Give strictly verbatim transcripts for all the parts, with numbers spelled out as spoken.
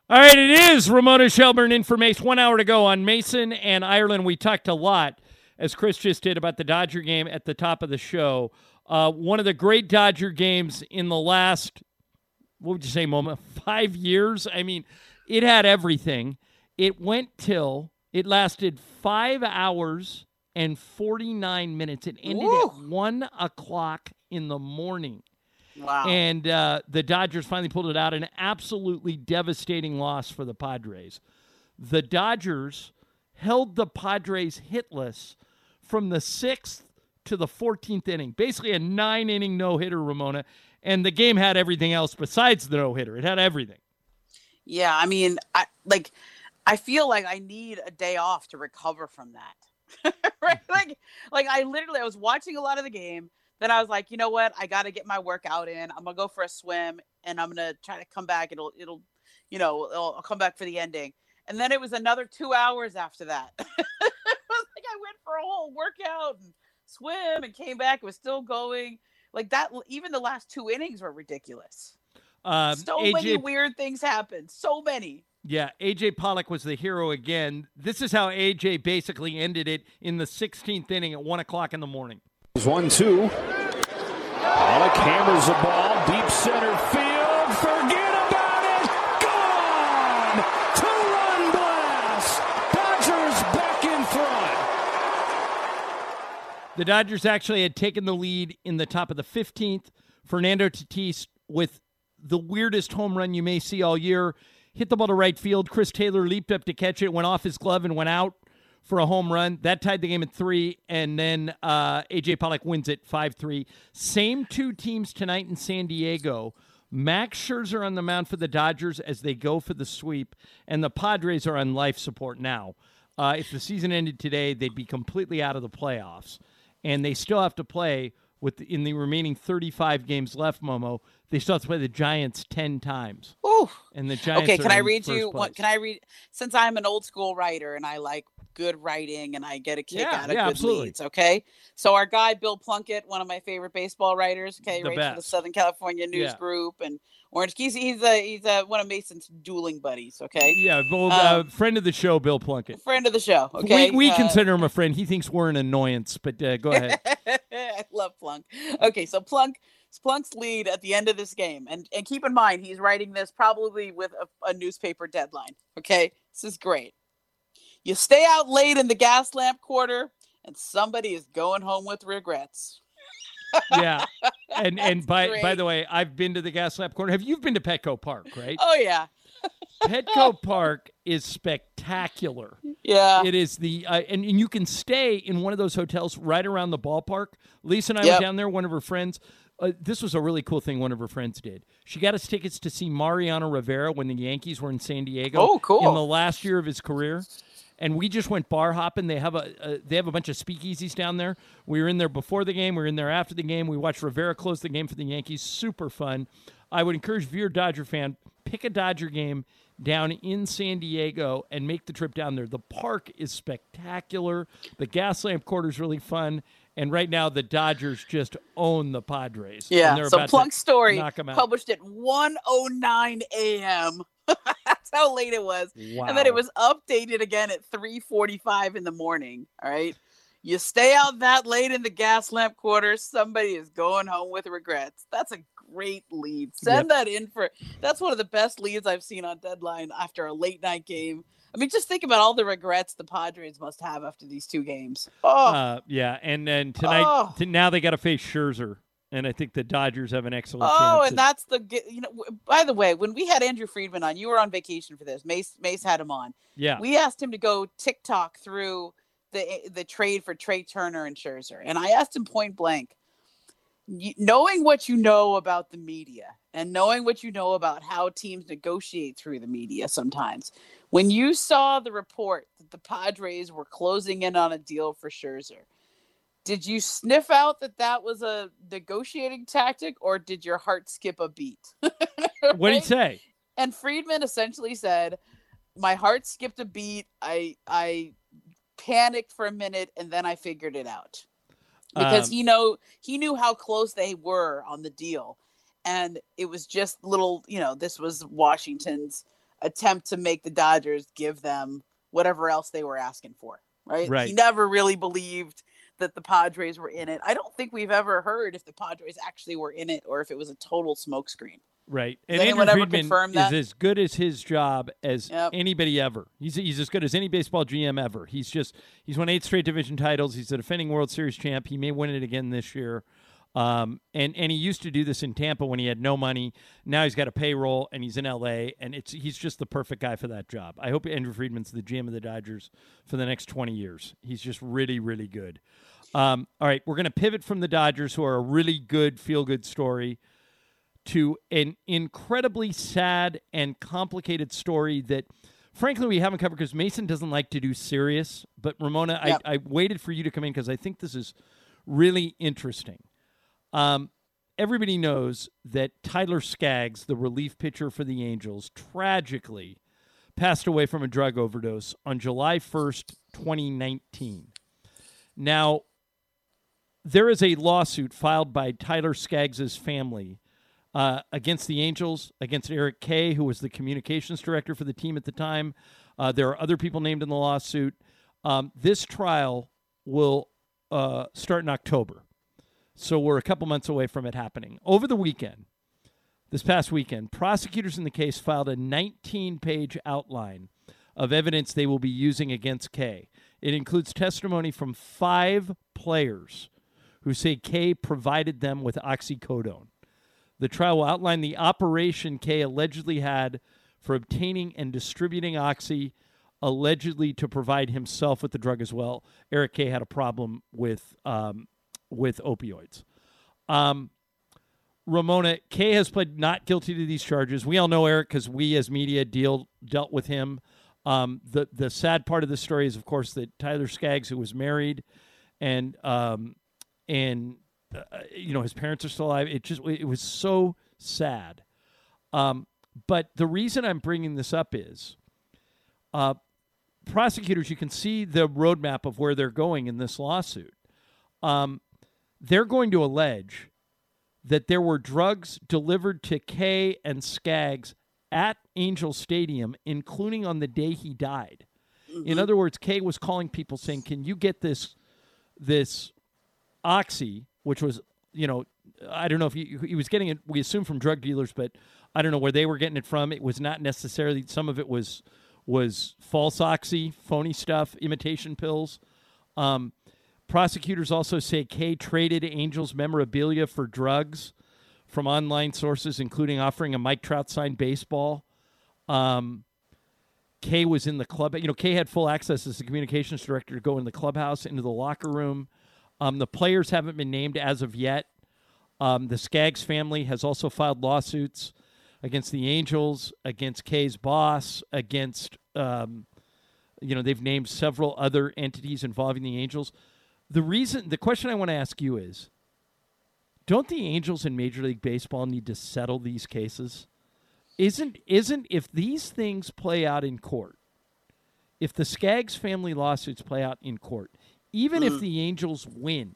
All right, it is Ramona Shelburne Information. One hour to go on Mason and Ireland. We talked a lot, as Chris just did, about the Dodger game at the top of the show. Uh, one of the great Dodger games in the last, what would you say, moment, five years? I mean, it had everything. It went till, it lasted five hours and forty-nine minutes. It ended Woo. at one o'clock in the morning. Wow. And uh, the Dodgers finally pulled it out. An absolutely devastating loss for the Padres. The Dodgers held the Padres hitless from the sixth to the fourteenth inning. Basically a nine-inning no-hitter, Ramona. And the game had everything else besides the no-hitter. It had everything. Yeah, I mean, I like, I feel like I need a day off to recover from that. Right? Like, like I literally, I was watching a lot of the game. Then I was like, you know what? I got to get my workout in. I'm going to go for a swim and I'm going to try to come back. It'll, it'll, you know, it'll, I'll come back for the ending. And then it was another two hours after that. It was like I went for a whole workout and swim and came back. It was still going like that. Even the last two innings were ridiculous. Um, so A J, many weird things happened. So many. Yeah, A J Pollock was the hero again. This is how A J basically ended it in the sixteenth inning at one o'clock in the morning. One, two. Pollock hammers the ball, deep center field. Forget about it. Gone. Two-run blast. Dodgers back in front. The Dodgers actually had taken the lead in the top of the fifteenth. Fernando Tatis with the weirdest home run you may see all year. Hit the ball to right field. Chris Taylor leaped up to catch it, went off his glove and went out for a home run. That tied the game at three, and then uh, A J Pollock wins it five three. Same two teams tonight in San Diego. Max Scherzer on the mound for the Dodgers as they go for the sweep, and the Padres are on life support now. Uh, if the season ended today, they'd be completely out of the playoffs, and they still have to play with the, in the remaining thirty-five games left, Momo. They still have to play the Giants ten times. Ooh. And the Giants Okay, can are I in read first you? place. What, can I read? Since I'm an old school writer and I like good writing and I get a kick Yeah, out of yeah, good absolutely. leads. Okay. So our guy, Bill Plunkett, one of my favorite baseball writers. Okay. The Right best. from the Southern California News Yeah. Group and Orange. He's, he's a, he's a, one of Mason's dueling buddies. Okay. Yeah, well, Um, uh, friend of the show, Bill Plunkett. Friend of the show. Okay. We, we Uh, consider him a friend. He thinks we're an annoyance, but uh, go ahead. I love Plunk. Okay. So Plunk, Plunk's lead at the end of this game. And, and keep in mind, he's writing this probably with a, a newspaper deadline. Okay. This is great. You stay out late in the gas lamp quarter, and somebody is going home with regrets. Yeah, and and by great. by the way, I've been to the Gas Lamp Corner. Have you been to Petco Park? Right? Oh yeah, Petco Park is spectacular. yeah. It is the uh, and, and you can stay in one of those hotels right around the ballpark. Lisa and I Yep. went down there. One of her friends. Uh, this was a really cool thing one of her friends did. She got us tickets to see Mariano Rivera when the Yankees were in San Diego. Oh, cool. In the last year of his career. And we just went bar hopping. They have a uh, they have a bunch of speakeasies down there. We were in there before the game. We were in there after the game. We watched Rivera close the game for the Yankees. Super fun. I would encourage if you're a Dodger fan, pick a Dodger game down in San Diego and make the trip down there. The park is spectacular. The gas lamp quarter is really fun. And right now, the Dodgers just own the Padres. And Yeah. they're So about to Plunk's story knock 'em out. published at one oh nine a.m. That's how late it was. Wow. And then it was updated again at three forty-five in the morning. All right. You stay out that late in the gas lamp quarter, somebody is going home with regrets. That's a great lead. Send Yep. that in for that's one of the best leads I've seen on Deadline after a late night game. I mean, just think about all the regrets the Padres must have after these two games. Oh, Uh, yeah, and then tonight, Oh. t- now they got to face Scherzer, and I think the Dodgers have an excellent oh, chance. and that's the you know. By the way, when we had Andrew Friedman on, you were on vacation for this. Mace Mace had him on. yeah, We asked him to go TikTok through the the trade for Trey Turner and Scherzer, and I asked him point blank, you, knowing what you know about the media and knowing what you know about how teams negotiate through the media sometimes, when you saw the report that the Padres were closing in on a deal for Scherzer, did you sniff out that that was a negotiating tactic, or did your heart skip a beat? what did he say? And Friedman essentially said, my heart skipped a beat. I I panicked for a minute, and then I figured it out. Because Um, he know he knew how close they were on the deal. And it was just little, you know, this was Washington's attempt to make the Dodgers give them whatever else they were asking for. Right. Right. He never really believed that the Padres were in it. I don't think we've ever heard if the Padres actually were in it or if it was a total smokescreen. Right. Does And anyone Andrew ever Friedman confirm is that? as good as his job as Yep. anybody ever. He's he's as good as any baseball G M ever. He's just he's won eight straight division titles. He's a defending World Series champ. He may win it again this year. Um, and and he used to do this in Tampa when he had no money. Now he's got a payroll and he's in L A, and it's he's just the perfect guy for that job. I hope Andrew Friedman's the G M of the Dodgers for the next twenty years. He's just really, really good. Um, all right, we're going to pivot from the Dodgers, who are a really good feel-good story, to an incredibly sad and complicated story that, frankly, we haven't covered because Mason doesn't like to do serious. But, Ramona, Yep. I, I waited for you to come in because I think this is really interesting. Um, everybody knows that Tyler Skaggs, the relief pitcher for the Angels, tragically passed away from a drug overdose on July first, twenty nineteen. Now, there is a lawsuit filed by Tyler Skaggs' family uh, against the Angels, against Eric Kay, who was the communications director for the team at the time. Uh, there are other people named in the lawsuit. Um, this trial will uh, start in October. So we're a couple months away from it happening. Over the weekend, this past weekend, prosecutors in the case filed a nineteen-page outline of evidence they will be using against Kay. It includes testimony from five players who say Kay provided them with oxycodone. The trial will outline the operation Kay allegedly had for obtaining and distributing oxy, allegedly to provide himself with the drug as well. Eric Kay had a problem with um, with opioids. Um, Ramona, Kay has pled not guilty to these charges. We all know Eric because we as media deal dealt with him. Um, the the sad part of the story is, of course, that Tyler Skaggs, who was married, and um, and uh, you know his parents are still alive. It just it was so sad. Um, but the reason I'm bringing this up is, uh, prosecutors, you can see the roadmap of where they're going in this lawsuit. Um, they're going to allege that there were drugs delivered to Kay and Skaggs at Angel Stadium, including on the day he died. Mm-hmm. In other words, Kay was calling people saying, can you get this this oxy, which was, you know, I don't know if he, he was getting it, we assume from drug dealers, but I don't know where they were getting it from. It was not necessarily, some of it was was false oxy, phony stuff, imitation pills. Um, prosecutors also say Kay traded Angels memorabilia for drugs from online sources, including offering a Mike Trout signed baseball. Um, Kay was in the club. You know, Kay had full access as the communications director to go in the clubhouse, into the locker room. Um, the players haven't been named as of yet. Um, the Skaggs family has also filed lawsuits against the Angels, against Kay's boss, against, um, you know, they've named several other entities involving the Angels. The reason, the question I want to ask you is, don't the Angels in Major League Baseball need to settle these cases? Isn't, isn't, if these things play out in court, if the Skaggs family lawsuits play out in court, even mm. if the Angels win,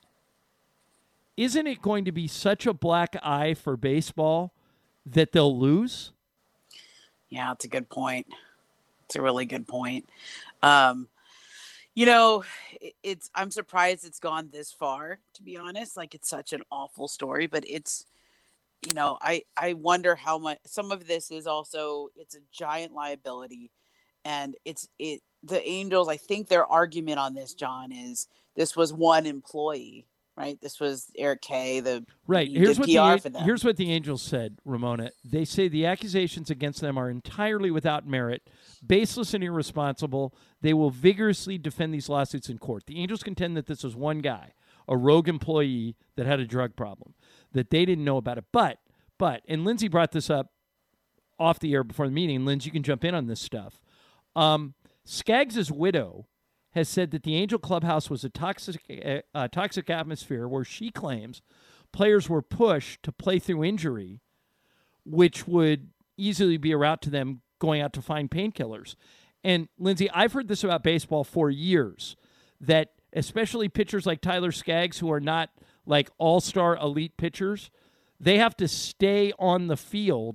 isn't it going to be such a black eye for baseball that they'll lose? Yeah, it's a good point. It's a really good point. Um, you know, it, it's, I'm surprised it's gone this far, to be honest. Like, it's such an awful story, but it's, you know, I, I wonder how much some of this is also, it's a giant liability, and it's, it, the Angels, I think their argument on this, John, is this was one employee. Right, this was Eric Kay, the right. Here's what P R the for them. Here's what the Angels said, Ramona. They say the accusations against them are entirely without merit, baseless and irresponsible. They will vigorously defend these lawsuits in court. The Angels contend that this was one guy, a rogue employee that had a drug problem, that they didn't know about it. But, but, and Lindsay brought this up off the air before the meeting. Lindsay, you can jump in on this stuff. Um, Skaggs' widow has said that the Angel clubhouse was a toxic, uh, toxic atmosphere where she claims players were pushed to play through injury, which would easily be a route to them going out to find painkillers. And, Lindsay, I've heard this about baseball for years, that especially pitchers like Tyler Skaggs, who are not like all-star elite pitchers, they have to stay on the field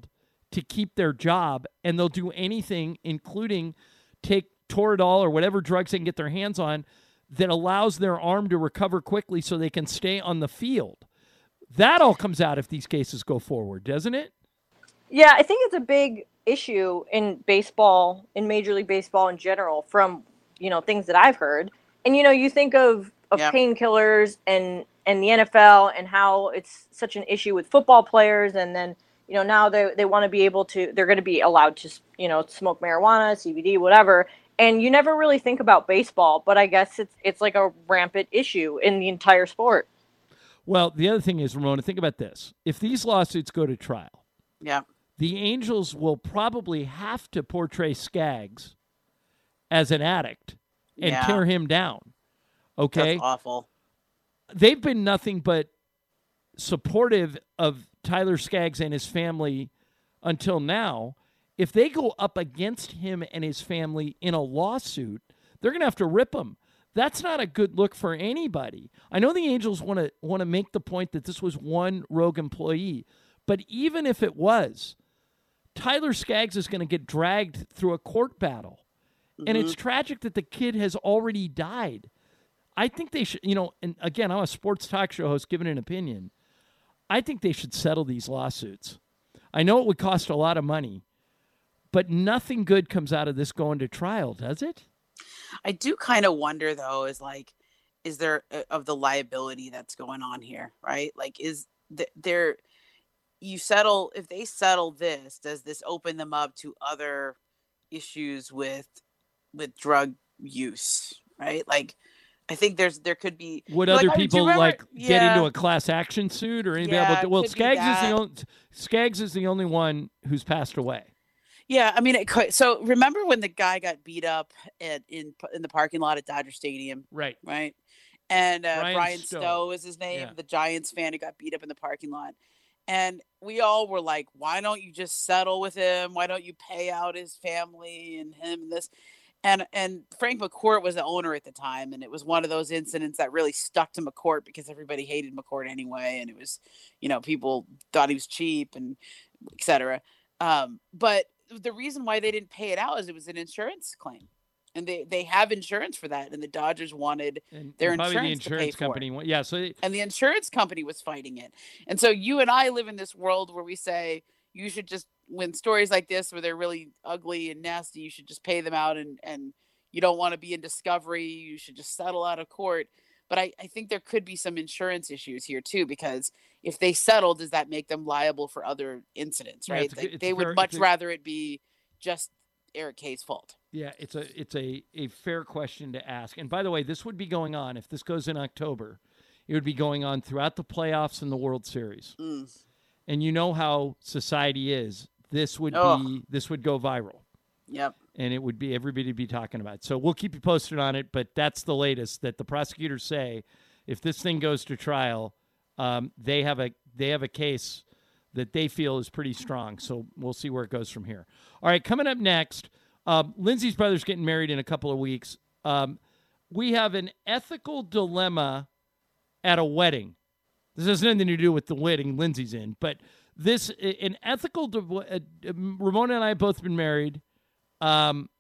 to keep their job, and they'll do anything, including take Toradol or whatever drugs they can get their hands on that allows their arm to recover quickly so they can stay on the field. That all comes out if these cases go forward, doesn't it? Yeah, I think it's a big issue in baseball, in Major League Baseball in general, from, you know, things that I've heard. And, you know, you think of, of yeah. painkillers and, and the N F L and how it's such an issue with football players. And then, you know, now they, they want to be able to, they're going to be allowed to, you know, smoke marijuana, C B D, whatever. And you never really think about baseball, but I guess it's it's like a rampant issue in the entire sport. Well, the other thing is, Ramona, think about this. If these lawsuits go to trial, yeah, the Angels will probably have to portray Skaggs as an addict and yeah. tear him down. Okay? That's awful. They've been nothing but supportive of Tyler Skaggs and his family until now. If they go up against him and his family in a lawsuit, they're going to have to rip him. That's not a good look for anybody. I know the Angels want to want to make the point that this was one rogue employee, but even if it was, Tyler Skaggs is going to get dragged through a court battle. Mm-hmm. And it's tragic that the kid has already died. I think they should, you know, and again, I'm a sports talk show host giving an opinion. I think they should settle these lawsuits. I know it would cost a lot of money, but nothing good comes out of this going to trial, does it? I do kind of wonder, though, is like, is there uh, of the liability that's going on here, right? Like, is th- there, you settle, if they settle this, does this open them up to other issues with, with drug use, right? Like, I think there's, there could be. Would like, other I mean, people remember, like yeah. get into a class action suit or anything? Yeah, able to, well, could be Skaggs is the that. only, Skaggs is the only one who's passed away. Yeah, I mean, it could. So remember when the guy got beat up at in in the parking lot at Dodger Stadium, right? Right, and uh, Brian Brian Stowe. Stowe is his name, Yeah. the Giants fan who got beat up in the parking lot, and we all were like, "Why don't you just settle with him? Why don't you pay out his family and him and this?" And and Frank McCourt was the owner at the time, and it was one of those incidents that really stuck to McCourt because everybody hated McCourt anyway, and it was, you know, people thought he was cheap and et cetera. Um, but the reason why they didn't pay it out is it was an insurance claim, and they, they have insurance for that. And the Dodgers wanted And their probably insurance, the insurance to pay company. for it. Yeah. So they, And the insurance company was fighting it. And so you and I live in this world where we say you should just, when stories like this, where they're really ugly and nasty, you should just pay them out. And, and you don't want to be in discovery. You should just settle out of court. But I, I think there could be some insurance issues here too, because if they settle, does that make them liable for other incidents, Yeah, right? it's a They, good- it's they a would very- much it's a- rather it be just Eric Kay's fault. yeah, it's a it's a, a fair question to ask. And by the way, this would be going on if this goes in October. It would be going on throughout the playoffs and the World Series. Mm. And you know how society is. This would Ugh. be this would go viral. Yep. And it would be everybody would be talking about it. So we'll keep you posted on it, but that's the latest that the prosecutors say. If this thing goes to trial, um, they have a they have a case that they feel is pretty strong. So we'll see where it goes from here. All right, coming up next, um, Lindsay's brother's getting married in a couple of weeks. Um, we have an ethical dilemma at a wedding. This has nothing to do with the wedding Lindsay's in, but this an ethical. Di- uh, Ramona and I have both been married. Um,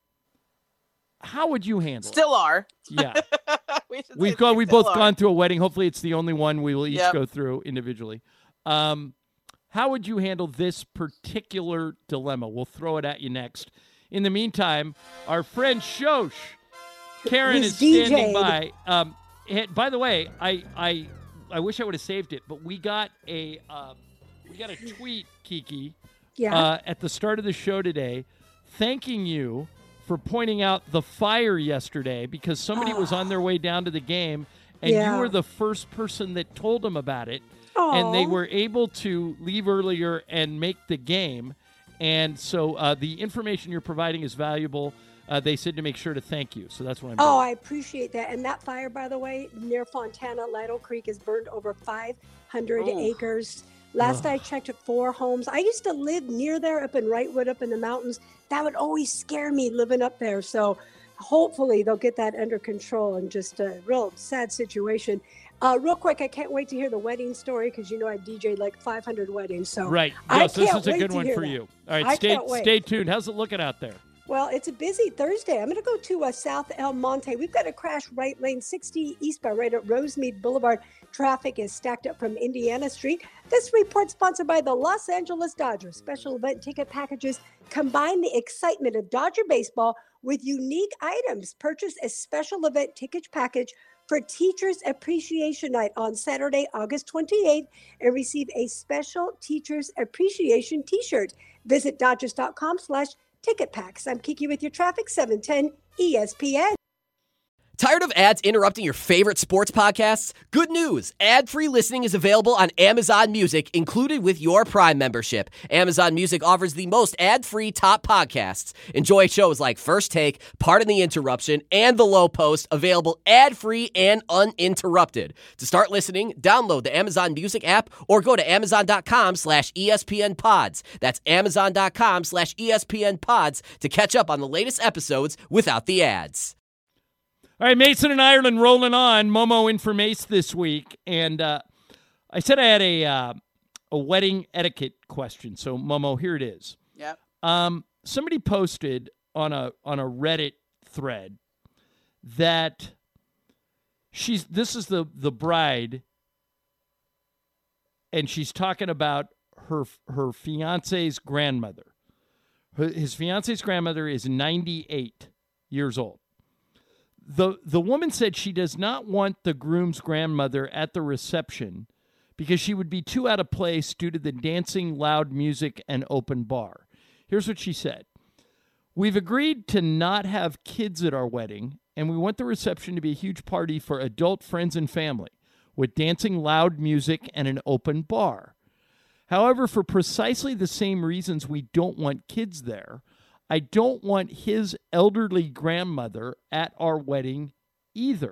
how would you handle Still it? are. Yeah. we should We've say gone. we We've still both are. gone through a wedding. Hopefully, it's the only one we will each Yep. go through individually. Um, how would you handle this particular dilemma? We'll throw it at you next. In the meantime, our friend Shosh, Karen He's is standing D J'd. by. Um, and by the way, I I I wish I would have saved it, but we got a uh, we got a tweet, Kiki, Yeah. uh, at the start of the show today, thanking you for pointing out the fire yesterday because somebody was on their way down to the game, and Yeah. you were the first person that told them about it, and they Aw. were able to leave earlier and make the game. And so uh, the information you're providing is valuable. Uh, they said to make sure to thank you. So that's what I'm doing. Oh, I appreciate that. And that fire, by the way, near Fontana, Lido Creek, has burned over five hundred Oh. acres. Last I checked, four homes. I used to live near there up in Wrightwood, up in the mountains. That would always scare me living up there. So hopefully they'll get that under control and just a real sad situation. Uh, real quick, I can't wait to hear the wedding story because you know I D J'd like five hundred weddings. So Right. I Yes, this can't is a wait good to one hear for that. you. All right, I stay can't wait. stay tuned. How's it looking out there? Well, it's a busy Thursday. I'm going to go to uh, South El Monte. We've got a crash right lane sixty eastbound right at Rosemead Boulevard. Traffic is stacked up from Indiana Street. This report sponsored by the Los Angeles Dodgers. Special event ticket packages combine the excitement of Dodger baseball with unique items. Purchase a special event ticket package for Teachers Appreciation Night on Saturday, August twenty-eighth, and receive a special Teachers Appreciation t-shirt. Visit Dodgers.com slash ticket packs. I'm Kiki with your traffic, seven ten E S P N. Tired of ads interrupting your favorite sports podcasts? Good news! Ad-free listening is available on Amazon Music, included with your Prime membership. Amazon Music offers the most ad-free top podcasts. Enjoy shows like First Take, Pardon the Interruption, and The Low Post, available ad-free and uninterrupted. To start listening, download the Amazon Music app or go to amazon.com slash ESPN pods. That's amazon.com slash ESPN pods to catch up on the latest episodes without the ads. All right, Mason and Ireland rolling on. Momo in for Mace this week. And uh, I said I had a uh, a wedding etiquette question. So, Momo, here it is. Yep. Um, somebody posted on a on a Reddit thread that she's this is the, the bride, and she's talking about her her fiance's grandmother. Her, his fiance's grandmother is ninety-eight years old. The the woman said she does not want the groom's grandmother at the reception because she would be too out of place due to the dancing, loud music, and open bar. Here's what she said. We've agreed to not have kids at our wedding, and we want the reception to be a huge party for adult friends and family with dancing, loud music, and an open bar. However, for precisely the same reasons we don't want kids there, I don't want his elderly grandmother at our wedding either.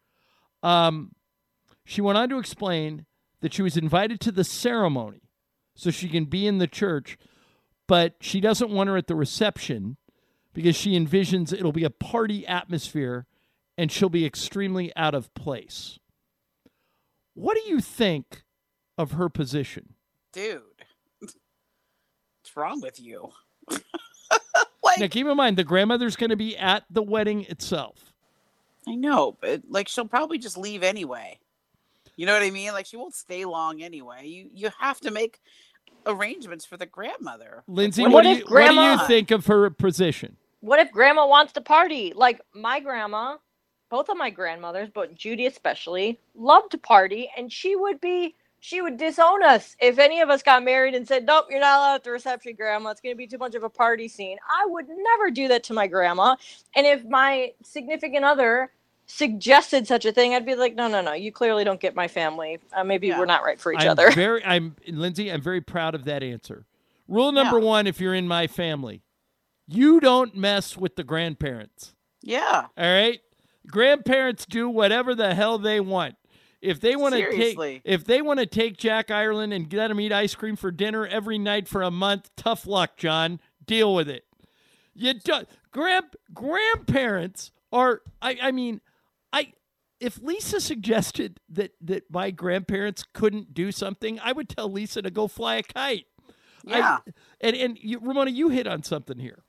Um, she went on to explain that she was invited to the ceremony so she can be in the church, but she doesn't want her at the reception because she envisions it'll be a party atmosphere and she'll be extremely out of place. What do you think of her position? Dude, what's wrong with you? Like, now, keep in mind, the grandmother's going to be at the wedding itself. I know, but like she'll probably just leave anyway. You know what I mean? Like she won't stay long anyway. You you have to make arrangements for the grandmother. Lindsay, What what, do if you, grandma- what do you think of her position? What if grandma wants to party? Like my grandma, both of my grandmothers, but Judy especially, loved to party, and she would be she would disown us if any of us got married and said, nope, you're not allowed at the reception, grandma. It's going to be too much of a party scene. I would never do that to my grandma. And if my significant other suggested such a thing, I'd be like, no, no, no, you clearly don't get my family. Uh, maybe Yeah. we're not right for each I'm other. Very, I'm Lindsay, I'm very proud of that answer. Rule number Yeah. one, if you're in my family, you don't mess with the grandparents. Yeah. All right? Grandparents do whatever the hell they want. If they want to take Seriously. if they want to take Jack Ireland and let him eat ice cream for dinner every night for a month, tough luck, John. Deal with it. You do, grand grandparents are I, I mean, I if Lisa suggested that that my grandparents couldn't do something, I would tell Lisa to go fly a kite. Yeah. I, and and you, Ramona, you hit on something here.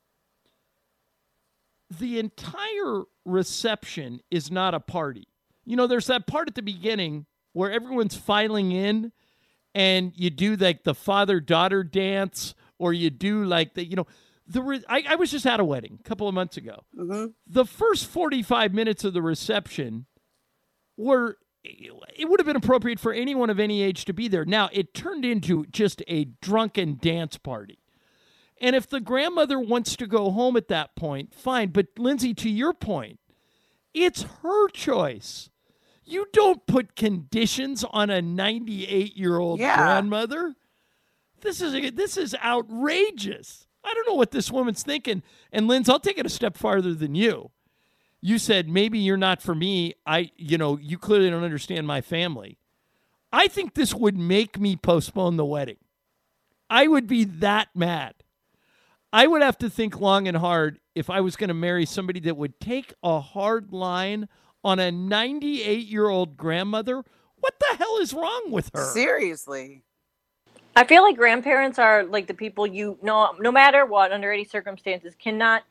The entire reception is not a party. You know, there's that part at the beginning where everyone's filing in and you do like the father-daughter dance, or you do like the, you know, the re- I, I was just at a wedding a couple of months ago. Mm-hmm. The first forty-five minutes of the reception were, it would have been appropriate for anyone of any age to be there. Now, it turned into just a drunken dance party. And if the grandmother wants to go home at that point, fine. But Lindsay, to your point, it's her choice. You don't put conditions on a ninety-eight-year-old Yeah. grandmother. This is this is outrageous. I don't know what this woman's thinking. And Linz, I'll take it a step farther than you. You said maybe you're not for me. I, you know, you clearly don't understand my family. I think this would make me postpone the wedding. I would be that mad. I would have to think long and hard if I was going to marry somebody that would take a hard line on a ninety-eight-year-old grandmother? What the hell is wrong with her? Seriously. I feel like grandparents are like the people you know, no matter what, under any circumstances, cannot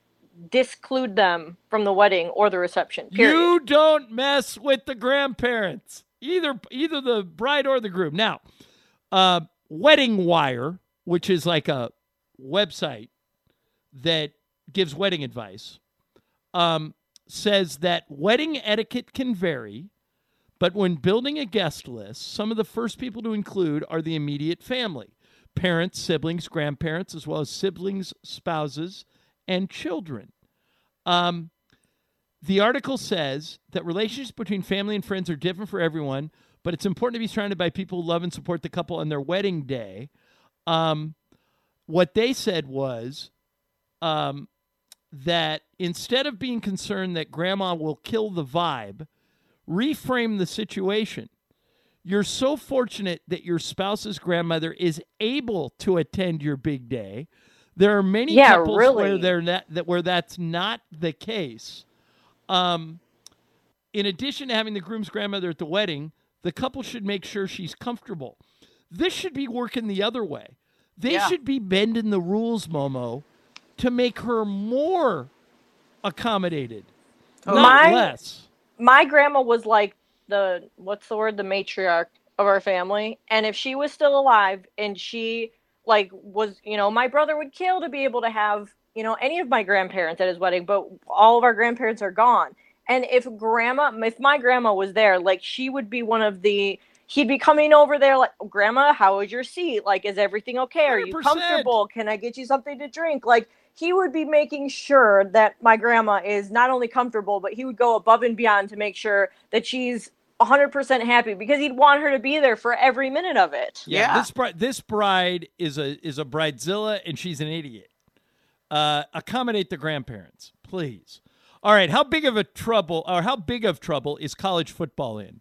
disclude them from the wedding or the reception. Period. You don't mess with the grandparents, either either the bride or the groom. Now, uh, Wedding Wire, which is like a website that gives wedding advice, um, says that wedding etiquette can vary, but when building a guest list, some of the first people to include are the immediate family, parents, siblings, grandparents, as well as siblings, spouses, and children. Um, the article says that relationships between family and friends are different for everyone, but it's important to be surrounded by people who love and support the couple on their wedding day. Um, what they said was um, that instead of being concerned that grandma will kill the vibe, reframe the situation. You're so fortunate that your spouse's grandmother is able to attend your big day. There are many yeah, couples really. where they're not, that where that's not the case. Um, in addition to having the groom's grandmother at the wedding, the couple should make sure she's comfortable. This should be working the other way. They Yeah. should be bending the rules, Momo, to make her more accommodated, not My- less. My grandma was like the, what's the word, the matriarch of our family. And if she was still alive and she like was, you know, my brother would kill to be able to have, you know, any of my grandparents at his wedding, but all of our grandparents are gone. And if grandma, if my grandma was there, like she would be one of the, he'd be coming over there like, Grandma, how is your seat? Like, is everything okay? Are you one hundred percent. comfortable? Can I get you something to drink? Like, he would be making sure that my grandma is not only comfortable, but he would go above and beyond to make sure that she's one hundred percent happy because he'd want her to be there for every minute of it. Yeah, Yeah. this bride, this bride is a is a bridezilla, and she's an idiot. Uh, accommodate the grandparents, please. All right, how big of a trouble, or how big of trouble is college football in?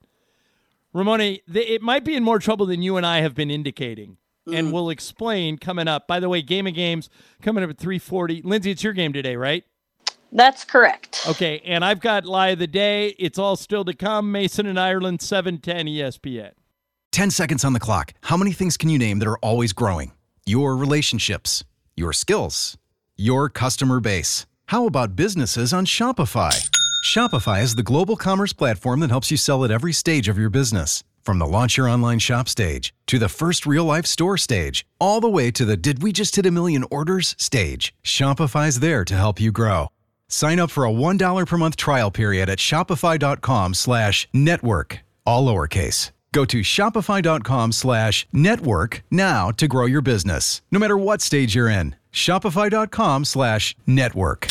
Ramona, they, it might be in more trouble than you and I have been indicating, mm. and we'll explain coming up. By the way, Game of Games coming up at three forty. Lindsay, it's your game today, right? That's correct. Okay, and I've got Lie of the Day. It's all still to come. Mason and Ireland, seven ten E S P N. ten seconds on the clock. How many things can you name that are always growing? Your relationships, your skills, your customer base. How about businesses on Shopify? Shopify is the global commerce platform that helps you sell at every stage of your business. From the launch your online shop stage, to the first real-life store stage, all the way to the did we just hit a million orders stage. Shopify's there to help you grow. Sign up for a one dollar per month trial period at shopify.com slash network, all lowercase. Go to shopify.com slash network now to grow your business, no matter what stage you're in. Shopify.com slash network.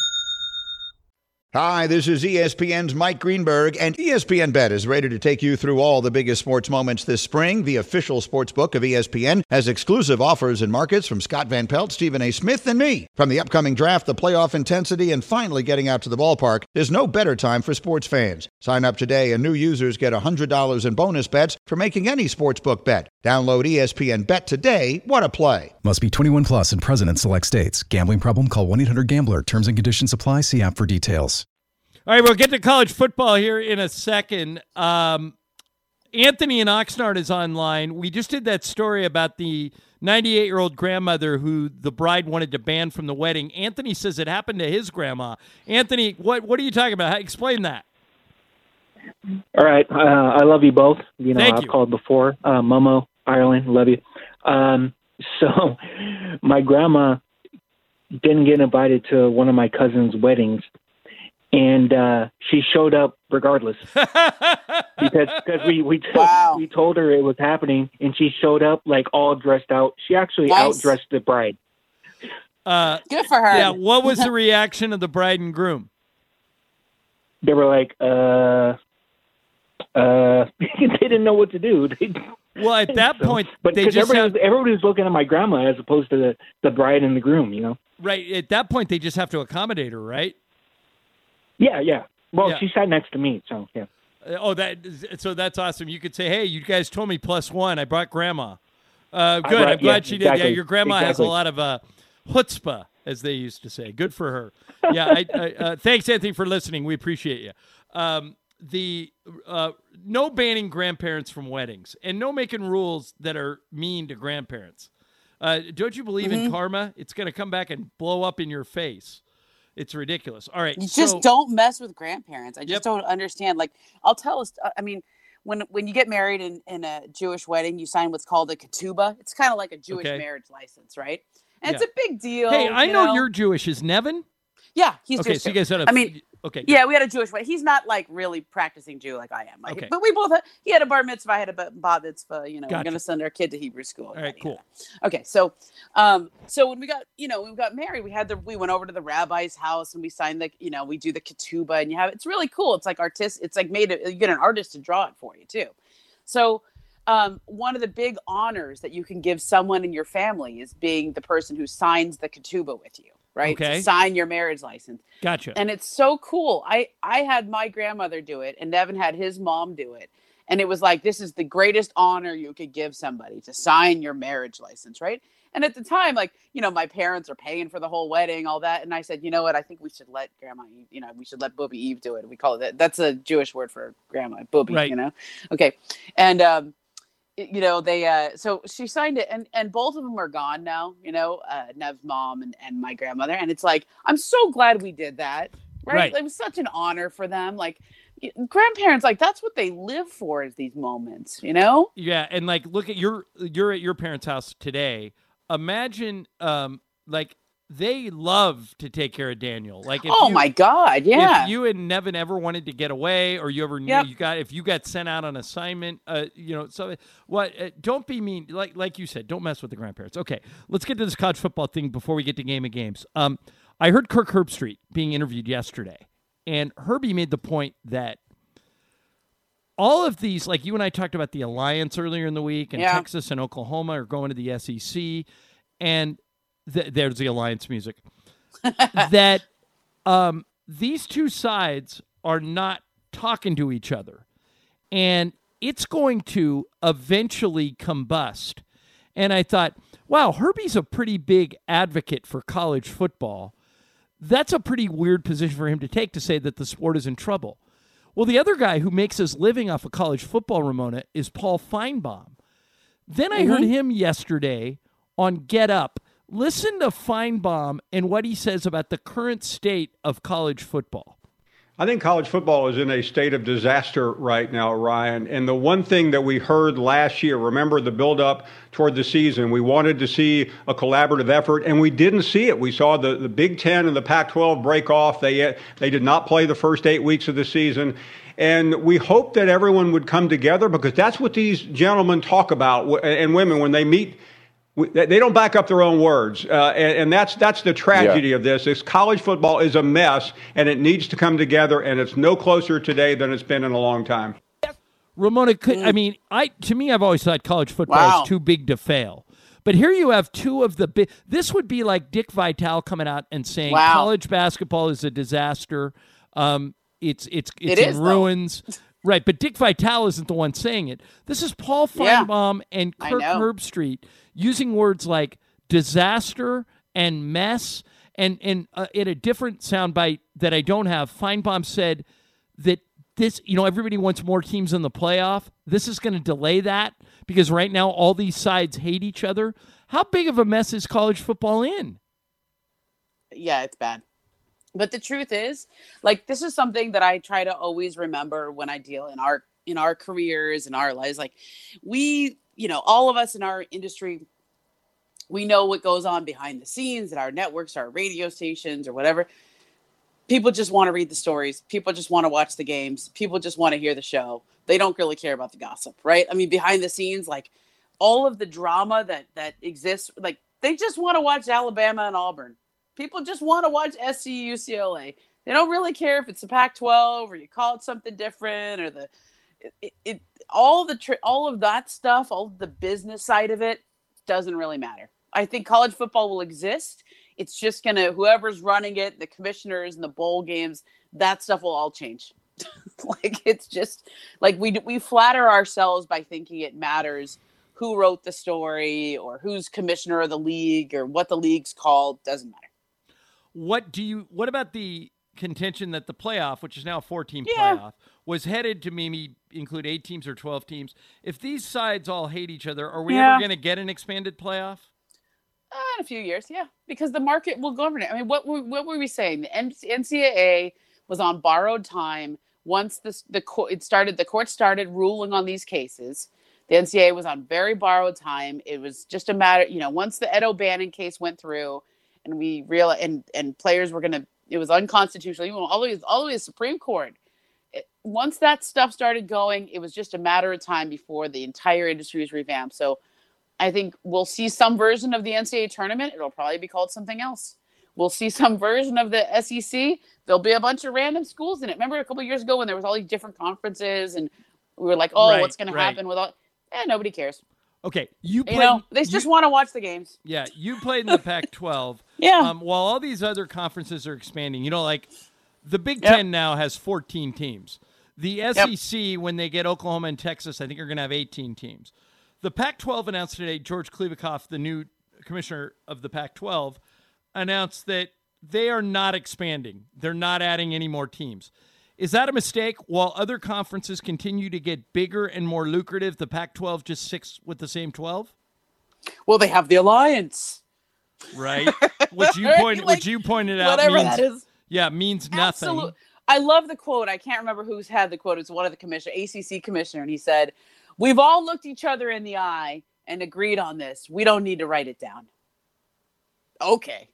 Hi, this is E S P N's Mike Greenberg, and E S P N Bet is ready to take you through all the biggest sports moments this spring. The official sports book of E S P N has exclusive offers and markets from Scott Van Pelt, Stephen A. Smith, and me. From the upcoming draft, the playoff intensity, and finally getting out to the ballpark, there's no better time for sports fans. Sign up today, and new users get one hundred dollars in bonus bets for making any sportsbook bet. Download E S P N Bet today. What a play. Must be twenty-one plus and present in select states. Gambling problem? Call one eight hundred gambler. Terms and conditions apply. See app for details. All right, we'll get to college football here in a second. Um, Anthony in Oxnard is online. We just did that story about the ninety-eight-year-old grandmother who the bride wanted to ban from the wedding. Anthony says it happened to his grandma. Anthony, what what are you talking about? How, explain that. All right. Uh, I love you both. You know, Thank I've you. called before. Uh, Momo, Ireland, love you. Um, so my grandma didn't get invited to one of my cousin's weddings. And uh, she showed up regardless because because we we, t- Wow. we told her it was happening, and she showed up like all dressed out. She actually Nice. outdressed the bride. Uh, Good for her. yeah, what was the reaction of the bride and groom? They were like, uh, uh, they didn't know what to do. They, Well, at that so- point, but they 'cause just everybody, have, was, everybody was looking at my grandma as opposed to the, the bride and the groom. You know. right at that point they just have to accommodate her, right? Yeah, yeah. Well, Yeah. she sat next to me, so yeah. Uh, Oh, that so that's awesome. You could say, "Hey, you guys told me plus one. I brought grandma." Uh, good. brought- I'm glad yeah, she did. Yeah, exactly, your grandma has a exactly. lot of uh, chutzpah. as they used to say. Good for her. Yeah. I, I, uh, thanks, Anthony, for listening. We appreciate you. Um, the uh, no banning grandparents from weddings and no making rules that are mean to grandparents. Uh, don't you believe mm-hmm. in karma? It's going to come back and blow up in your face. It's ridiculous. All right. You so, just don't mess with grandparents. I just yep. don't understand. Like, I'll tell us, I mean, when when you get married in, in a Jewish wedding, you sign what's called a ketubah. It's kind of like a Jewish okay. marriage license, right? And yeah. it's a big deal. Hey, I you know, know you're Jewish. Is Nevin? Yeah, he's okay. Jewish. So you guys had a. I mean, okay. Good. Yeah, we had a Jewish wedding. He's not like really practicing Jew like I am. Like, okay. But we both had, he had a bar mitzvah, I had a bat mitzvah. You know, gotcha. We're going to send our kid to Hebrew school. All right, cool. Okay, so, um, so when we got, you know, we got married, we had the, we went over to the rabbi's house and we signed the, you know, we do the ketubah and you have, it's really cool. It's like artist, it's like made, a, you get an artist to draw it for you too. So, um, one of the big honors that you can give someone in your family is being the person who signs the ketubah with you. Right. Okay. To sign your marriage license. Gotcha. And it's so cool. I, I had my grandmother do it and Nevin had his mom do it. And it was like, this is the greatest honor you could give somebody to sign your marriage license. Right. And at the time, like, you know, my parents are paying for the whole wedding, all that. And I said, you know what? I think we should let grandma, Eve, you know, we should let Booby Eve do it. We call it that. That's a Jewish word for grandma, Booby, right. you know? Okay. And, um, you know, they, uh, so she signed it and, and both of them are gone now, you know, uh, Nev's mom and, and my grandmother. And it's like, I'm so glad we did that. Right. right. It was such an honor for them. Like grandparents, like that's what they live for is these moments, you know? Yeah. And like, look at your, you're at your parents' house today. Imagine, um, like, they love to take care of Daniel. Like, if oh you, my God, yeah. If you and Nevin ever wanted to get away, or you ever knew yep. you got, if you got sent out on assignment, uh, you know, so what? Uh, don't be mean. Like, like you said, don't mess with the grandparents. Okay, let's get to this college football thing before we get to Game of Games. Um, I heard Kirk Herbstreit being interviewed yesterday, and Herbie made the point that all of these, like you and I talked about the alliance earlier in the week, and yeah. Texas and Oklahoma are going to the S E C, and Th- there's the alliance music, that um, these two sides are not talking to each other. And it's going to eventually combust. And I thought, wow, Herbie's a pretty big advocate for college football. That's a pretty weird position for him to take, to say that the sport is in trouble. Well, the other guy who makes his living off of college football, Ramona, is Paul Feinbaum. Then I mm-hmm. heard him yesterday on Get Up. Listen to Feinbaum and what he says about the current state of college football. I think college football is in a state of disaster right now, Ryan. And the one thing that we heard last year, remember the buildup toward the season, we wanted to see a collaborative effort, and we didn't see it. We saw the, the Big Ten and the Pac twelve break off. They, they did not play the first eight weeks of the season. And we hope that everyone would come together, because that's what these gentlemen talk about, and women, when they meet. They don't back up their own words, uh, and, and that's that's the tragedy yeah. of this. Is college football is a mess, and it needs to come together, and it's no closer today than it's been in a long time. Ramona, could, I mean, I to me, I've always thought college football wow. is too big to fail. But here you have two of the big. This would be like Dick Vitale coming out and saying wow. college basketball is a disaster. Um, it's it's it's it in is, ruins. Right, but Dick Vitale isn't the one saying it. This is Paul Feinbaum yeah, and Kirk Herbstreit using words like disaster and mess. And, and uh, in a different soundbite that I don't have, Feinbaum said that this, you know, everybody wants more teams in the playoff. This is going to delay that because right now all these sides hate each other. How big of a mess is college football in? Yeah, it's bad. But the truth is, like, this is something that I try to always remember when I deal in our in our careers and our lives. Like, we, you know, all of us in our industry, we know what goes on behind the scenes at our networks, our radio stations, or whatever. People just want to read the stories. People just want to watch the games. People just want to hear the show. They don't really care about the gossip, right? I mean, behind the scenes, like, all of the drama that that exists, like, they just want to watch Alabama and Auburn. People just want to watch S C U, U C L A. They don't really care if it's the Pac twelve or you call it something different, or the it, it, it all the tri- all of that stuff, all of the business side of it doesn't really matter. I think college football will exist. It's just gonna, whoever's running it, the commissioners and the bowl games, that stuff will all change. Like, it's just like we we flatter ourselves by thinking it matters who wrote the story or who's commissioner of the league or what the league's called. Doesn't matter. What do you? What about the contention that the playoff, which is now a four-team Yeah. playoff, was headed to maybe include eight teams or twelve teams? If these sides all hate each other, are we Yeah. ever going to get an expanded playoff? Uh, in a few years, yeah, because the market will govern it. I mean, what were, what were we saying? The N C double A was on borrowed time. Once this, the court it started, the court started ruling on these cases. The N C double A was on very borrowed time. It was just a matter, you know, once the Ed O'Bannon case went through, and we realized, and and players were gonna, it was unconstitutional, even all the way, all the way to the Supreme Court. It, once that stuff started going, it was just a matter of time before the entire industry was revamped. So I think we'll see some version of the N C double A tournament. It'll probably be called something else. We'll see some version of the S E C. There'll be a bunch of random schools in it. Remember a couple of years ago when there was all these different conferences and we were like, oh, Right, what's going to right. happen with all, eh, nobody cares. Okay, you played, You know, they you- just want to watch the games. Yeah, you played in the Pac twelve. Yeah. Um, while all these other conferences are expanding, you know, like the Big Yep. Ten now has fourteen teams. The S E C, when they get Oklahoma and Texas, I think are going to have eighteen teams. The Pac twelve announced today, George Kliavkoff, the new commissioner of the Pac twelve, announced that they are not expanding. They're not adding any more teams. Is that a mistake? While other conferences continue to get bigger and more lucrative, the Pac twelve just sticks with the same twelve? Well, they have the alliance. Right? Which you Right? pointed, Like, which you pointed out whatever means, that is. yeah, means nothing. Absolute- I love the quote. I can't remember who's had the quote. It's one of the commissioner, A C C commissioner, and he said, "We've all looked each other in the eye and agreed on this. We don't need to write it down." Okay.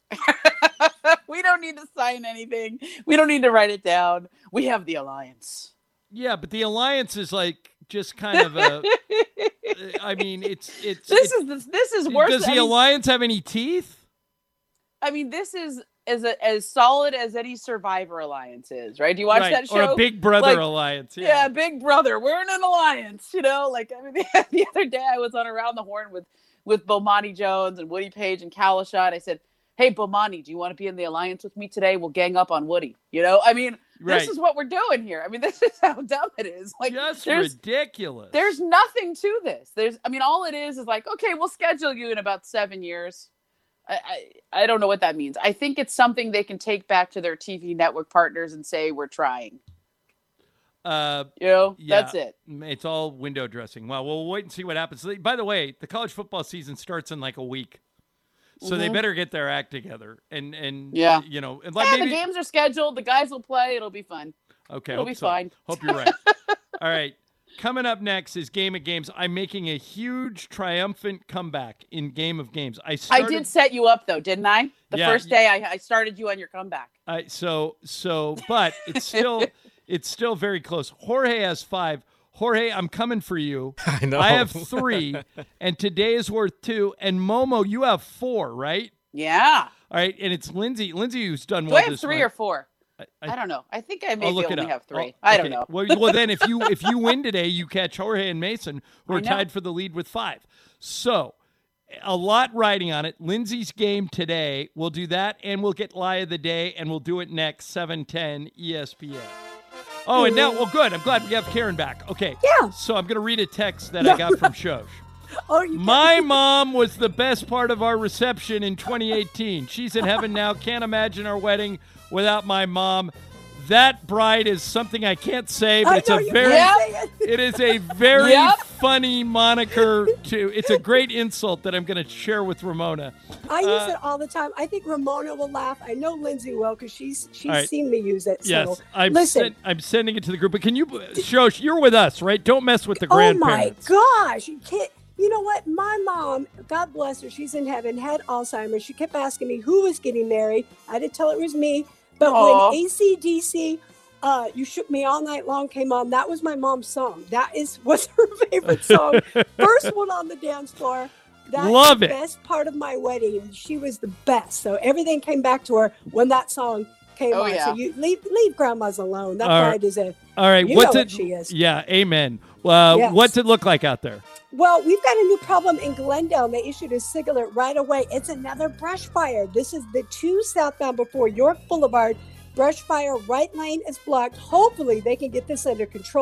We don't need to sign anything. We don't need to write it down. We have the alliance. Yeah, but the alliance is like just kind of a. I mean, it's it's. This it's, is this is worse. Does the I mean, alliance have any teeth? I mean, this is as a, as solid as any Survivor alliance is, right? Do you watch Right, that show? or a Big Brother Like, alliance? Yeah. Yeah. Big Brother. We're in an alliance, you know. Like I mean, the other day I was on Around the Horn with with Bomani Jones and Woody Page and Kalashat. I said, "Hey, Bomani, do you want to be in the alliance with me today? We'll gang up on Woody." You know, I mean, Right. this is what we're doing here. I mean, this is how dumb it is. Like, Just there's ridiculous. there's nothing to this. There's, I mean, all it is is like, okay, we'll schedule you in about seven years. I, I, I don't know what that means. I think it's something they can take back to their T V network partners and say, we're trying. Uh, You know, yeah, that's it. It's all window dressing. Well, we'll wait and see what happens. By the way, the college football season starts in like a week. So they Mhm. better get their act together. And, and Yeah. you know, and like Yeah, maybe, the games are scheduled. The guys will play. It'll be fun. Okay, It'll hope be so. fine. Hope you're right. All right. Coming up next is Game of Games. I'm making a huge triumphant comeback in Game of Games. I started, I did set you up though, didn't I? The Yeah, first day I, I started you on your comeback. I so so, but it's still it's still very close. Jorge has five. Jorge, I'm coming for you. I know. I have three, and today is worth two. And Momo, you have four, right? Yeah. All right, and it's Lindsay. Lindsay, who's done Do well I have this three month. or four? I, I don't know. I think I I'll maybe look it only up. have three. I'll- I don't okay. know. Well, well, then if you if you win today, you catch Jorge and Mason, who I are know. tied for the lead with five. So, a lot riding on it. Lindsay's game today. We'll do that, and we'll get Lie of the Day, and we'll do it next seven ten E S P N. Oh, and now, well, good. I'm glad we have Karen back. Okay. Yeah. So I'm going to read a text that I got from Shosh. Oh, you My mom was the best part of our reception in twenty eighteen. She's in heaven now. Can't imagine our wedding without my mom. That bride is something I can't say, but I it's know a you very can't say it. it is a very Yep. funny moniker to it's a great insult that I'm going to share with Ramona. I use Uh, it all the time. I think Ramona will laugh. I know Lindsay will because she's she's All right. seen me use it. So Yes, I'm listen. sen- I'm sending it to the group. But can you Shosh, you're with us, right? Don't mess with the Oh my grandparents. gosh! You can't. You know what? My mom, God bless her, she's in heaven, had Alzheimer's. She kept asking me who was getting married. I had to tell her it was me. But Aw. when A C D C, uh, "You Shook Me All Night Long" came on, that was my mom's song. That is was her favorite song. First one on the dance floor. That's Love the it. best part of my wedding. She was the best. So everything came back to her when that song came Oh, on. yeah. So you leave leave grandmas alone. That All right. bride is a All right, You what's know it? what she is. Yeah, amen. Uh, Yes. What's it look like out there? Well, we've got a new problem in Glendale, and they issued a signal right away. It's another brush fire. This is the two southbound before York Boulevard. Brush fire, right lane is blocked. Hopefully, they can get this under control.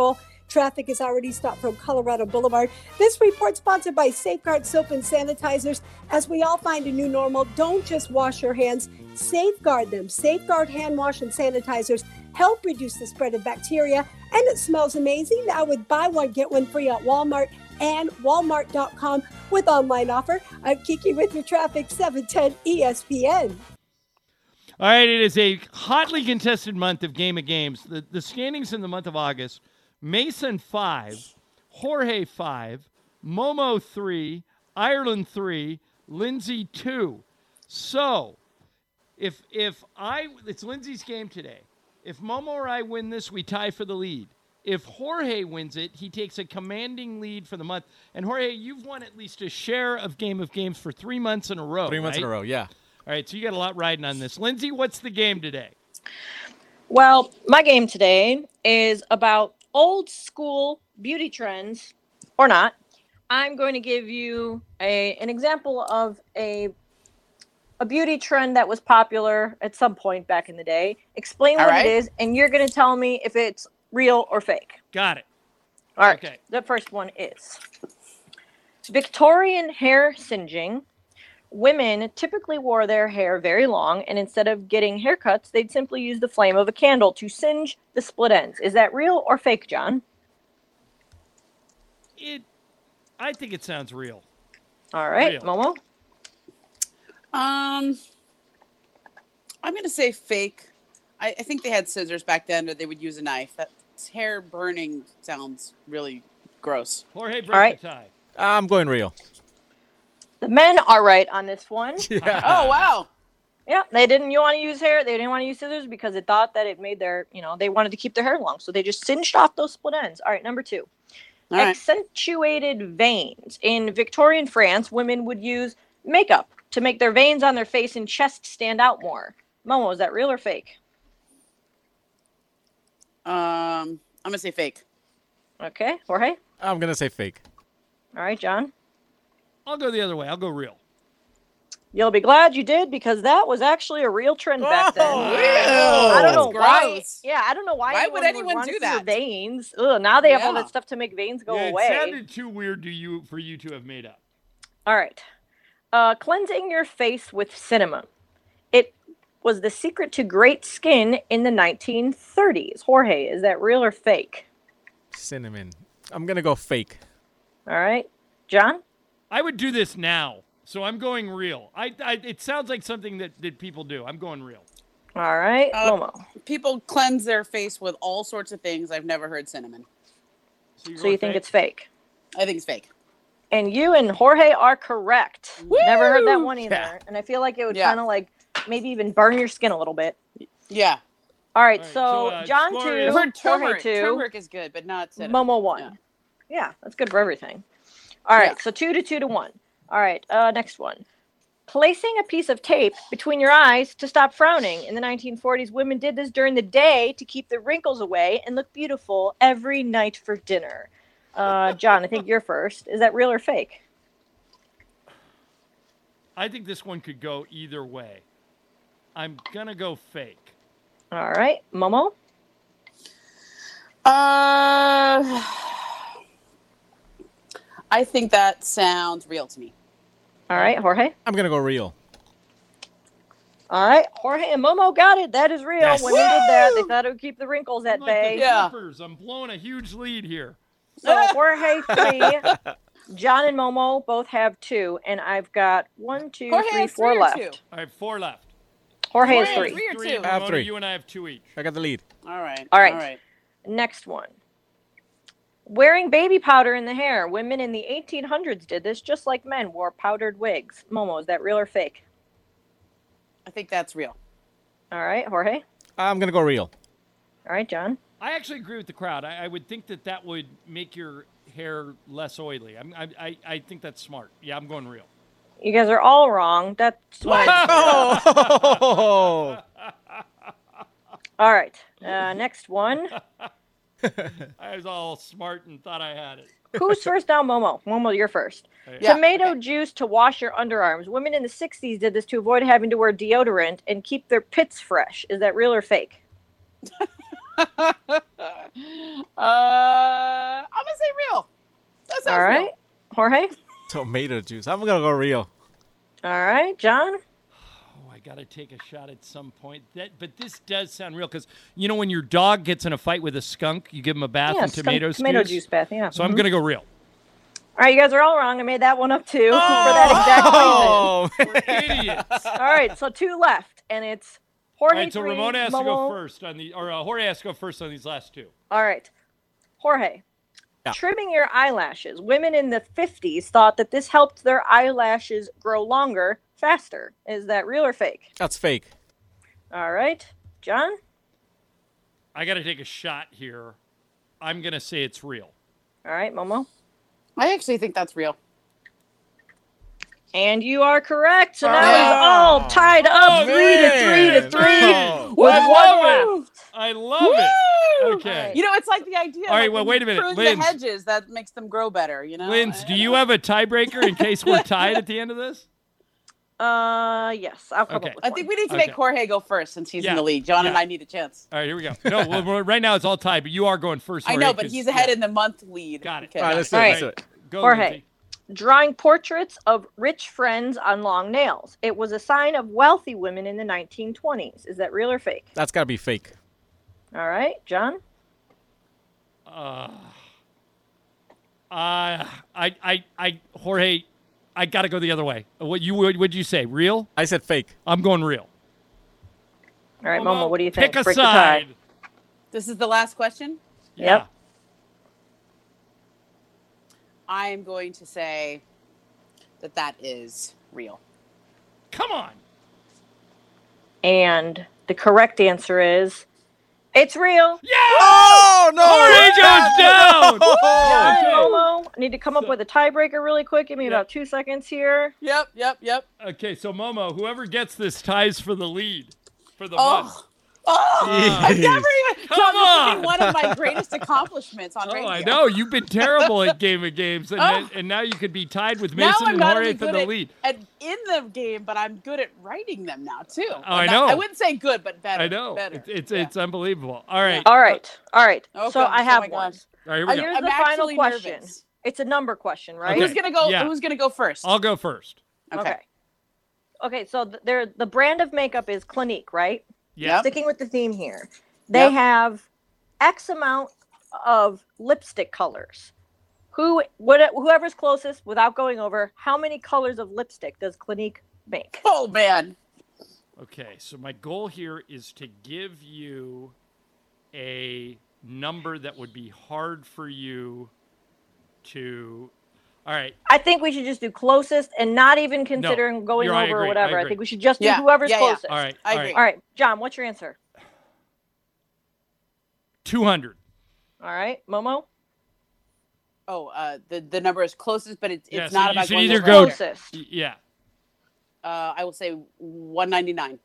Traffic is already stopped from Colorado Boulevard. This report sponsored by Safeguard Soap and Sanitizers. As we all find a new normal, don't just wash your hands, safeguard them. Safeguard hand wash and sanitizers help reduce the spread of bacteria, and it smells amazing. Now with buy one, get one free at Walmart and walmart dot com with online offer. I'm Kiki with your traffic, seven ten E S P N. All right, it is a hotly contested month of Game of Games. The, the standings in the month of August, Mason five, Jorge five, Momo three, Ireland three, Lindsay two. So, if if I, it's Lindsay's game today. If Momo or I win this, we tie for the lead. If Jorge wins it, he takes a commanding lead for the month. And Jorge, you've won at least a share of Game of Games for three months in a row, Three months right? in a row, yeah. All right, so you got a lot riding on this. Lindsay, what's the game today? Well, my game today is about old school beauty trends, or not. I'm going to give you a an example of a a beauty trend that was popular at some point back in the day. Explain All what right. it is, and you're going to tell me if it's real or fake. Got it. All right. Okay. The first one is Victorian hair singeing. Women typically wore their hair very long, and instead of getting haircuts, they'd simply use the flame of a candle to singe the split ends. Is that real or fake, John? It, I think it sounds real. All right, Real. Momo? Um, I'm going to say fake. I, I think they had scissors back then, or they would use a knife. That hair burning sounds really gross. Jorge breaks All right. the tie. I'm going real. The men are right on this one. Yeah. Oh, wow. Yeah, they didn't want to use hair. They didn't want to use scissors because they thought that it made their, you know, they wanted to keep their hair long. So they just singed off those split ends. All right, number two. All right. Accentuated veins. In Victorian France, women would use makeup to make their veins on their face and chest stand out more. Momo, is that real or fake? Um, I'm going to say fake. Okay, Jorge? I'm going to say fake. All right, John? I'll go the other way. I'll go real. You'll be glad you did because that was actually a real trend back then. Oh, I don't know That's why. gross. Yeah, I don't know why. Why would anyone run do through that? your veins. Ugh, now they have all Yeah. that stuff to make veins go yeah, away. It sounded too weird to you for you to have made up. All right. Uh, cleansing your face with cinnamon. It was the secret to great skin in the nineteen thirties. Jorge, is that real or fake? Cinnamon. I'm going to go fake. All right. John? I would do this now, so I'm going real. I, I it sounds like something that, that people do. I'm going real. All right. Uh, Momo. People cleanse their face with all sorts of things. I've never heard cinnamon. you're So going you think fake? it's fake? I think it's fake. And you and Jorge are correct. Never heard that one either. Yeah. And I feel like it would Yeah. kind of like maybe even burn your skin a little bit. Yeah. All right. All right, so so, uh, John score two, is- I've heard Jorge turmeric. two, Turmeric is good, but not cinnamon. Momo one. Yeah. Yeah, that's good for everything. All right, Yeah. so two to two to one. All right, uh, next one. Placing a piece of tape between your eyes to stop frowning. In the nineteen forties, women did this during the day to keep the wrinkles away and look beautiful every night for dinner. Uh, John, I think you're first. Is that real or fake? I think this one could go either way. I'm going to go fake. All right, Momo? Uh, I think that sounds real to me. All right, Jorge? I'm going to go real. All right, Jorge and Momo got it. That is real. Yes. Women did that. They thought it would keep the wrinkles at I'm like the bay. Yeah. Clippers. I'm blowing a huge lead here. So Jorge three, John and Momo both have two, and I've got one, two, Jorge three, has four three or left. two? All right, four left. Jorge has Jorge has three. three or two? I have Ramona, three. You and I have two each. I got the lead. All right. All right. All right. Next one. Wearing baby powder in the hair. Women in the eighteen hundreds did this, just like men wore powdered wigs. Momo, is that real or fake? I think that's real. All right, Jorge. I'm going to go real. All right, John. I actually agree with the crowd. I, I would think that that would make your hair less oily. I'm, I, I, I think that's smart. Yeah, I'm going real. You guys are all wrong. That's what? Oh! All right. Uh, next one. I was all smart and thought I had it. Who's first now? Momo. Momo, you're first. Yeah, Tomato okay. juice to wash your underarms. Women in the sixties did this to avoid having to wear deodorant and keep their pits fresh. Is that real or fake? Uh, I'm gonna say real. That sounds All right, real. Jorge. Tomato juice. I'm gonna go real. All right, John. Oh, I got to take a shot at some point. That, but this does sound real because you know when your dog gets in a fight with a skunk, you give him a bath Yeah, in skunk- tomato tomato juice. juice bath. Yeah. So I'm Mhm. gonna go real. All right, you guys are all wrong. I made that one up too for that exact reason. Oh, Idiots. All right, so two left, and it's All Jorge right, so three, Ramona has to go Momo- first on the, or uh, Jorge has to go first on these last two. All right, Jorge. Yeah. Trimming your eyelashes. Women in the fifties thought that this helped their eyelashes grow longer, faster. Is that real or fake? that's fake. All right, John. I got to take a shot here. I'm gonna say it's real. All right, Momo. I actually think that's real. And you are correct. So now Oh. it's all tied up, Oh, three to three to man. three, Oh. with I one love left. I love it. Woo! Okay. You know, it's like the idea. All right, like well, when wait you a minute. prune Linz. the hedges that makes them grow better. You know, Linz, I do don't you know. have a tiebreaker in case we're tied at the end of this? Uh, yes, I'll come Okay. up with I one. think we need to Okay. make Jorge go first since he's Yeah, in the lead. John and yeah. I need a chance. All right, here we go. No, well, well, right now it's all tied, but you are going first. I Jorge, know, but 'cause- he's ahead yeah. in the month lead. Got it. Okay. All right, let's do All it. right. Let's do it. Go, Jorge. Lindsay. Drawing portraits of rich friends on long nails. It was a sign of wealthy women in the nineteen twenties. Is that real or fake? That's gotta be fake. All right, John. Uh, uh, I, I, I, Jorge, I got to go the other way. What you would? Would you say real? I said fake. I'm going real. All right, Momo, what do you think? Pick a Break the tie. side. This is the last question. Yeah. Yep. I am going to say that that is real. Come on. And the correct answer is it's real. Yeah. Oh no! Jorge goes down. John and Okay. Momo, I need to come up So- with a tiebreaker really quick. Give me Yeah. about two seconds here. Yep, yep, yep. Okay, so Momo, whoever gets this ties for the lead for the Oh, month. oh I've never even. Come John, this on. would be one of my greatest accomplishments on Oh, radio. I know you've been terrible at Game of Games, and, Oh. then- and now you could be tied with Now Mason I'm and not Jorge only for good the at, lead. at in the game, but I'm good at writing them now too. Oh, I Not- know. I wouldn't say good, but better. I know Better. it's it's, Yeah. it's unbelievable. All right, All right, all right. Okay, So I oh have my one. gosh. all right, here we I- go. Here's I'm the final actually question. nervous. It's a number question, right? Okay. Who's gonna go? Yeah. Who's gonna go first? I'll go first. okay. Okay. Okay, so th- there the brand of makeup is Clinique, right? Yeah. Yep. Sticking with the theme here. They Yep. have X amount of lipstick colors. Who what, whoever's closest without going over, how many colors of lipstick does Clinique make? Oh man. Okay, so my goal here is to give you a number that would be hard for you to. All right. I think we should just do closest and not even considering going you're- I over or agree, I whatever. I, agree. think we should just do Yeah, whoever's yeah, yeah. closest. All right. I all agree. right. All right, John, what's your answer? two hundred. All right, Momo? Oh, uh, the the number is closest, but it's it's Yeah, so not you about should going either over go- under. Closest. Y- Yeah. Uh, I will say one ninety nine.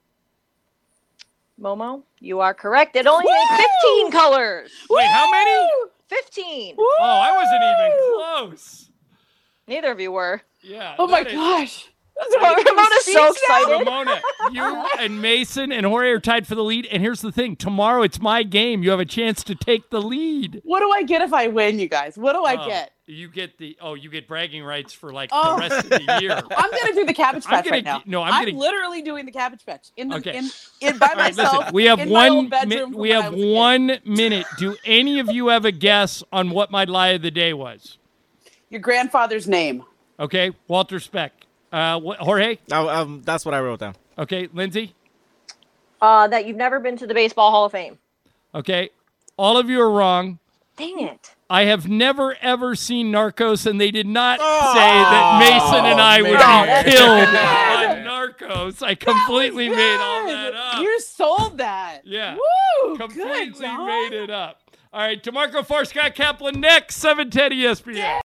Momo, you are correct. It only made fifteen colors. Wait, how many? fifteen. Oh, I wasn't even close. Neither of you were. Yeah. Oh my that is- gosh. Ramona's so excited. Ramona, you and Mason and Jorge are tied for the lead. And here's the thing: tomorrow it's my game. You have a chance to take the lead. What do I get if I win, you guys? What do I Oh, get? You get the oh, you get bragging rights for like Oh. the rest of the year. I'm gonna do the cabbage I'm patch gonna right now. gi- no, I'm I'm gonna- literally doing the cabbage patch in the Okay. in, in by All right, myself. listen. We have in my one. old mi- bedroom from we when I have was a kid. one minute. Do any of you have a guess on what my lie of the day was? Your grandfather's name. Okay, Walter Speck. Uh, what, Jorge. Oh, um, that's what I wrote down. Okay, Lindsay. Uh, that you've never been to the Baseball Hall of Fame. Okay, all of you are wrong. Dang it. I have never ever seen Narcos, and they did not say that Mason and I would man. be killed on Narcos. I completely made all that up. You sold that. Yeah. Woo! Completely Good, John. made it up. All right, DeMarco Farr, Scott Kaplan next, seven ten E S P N.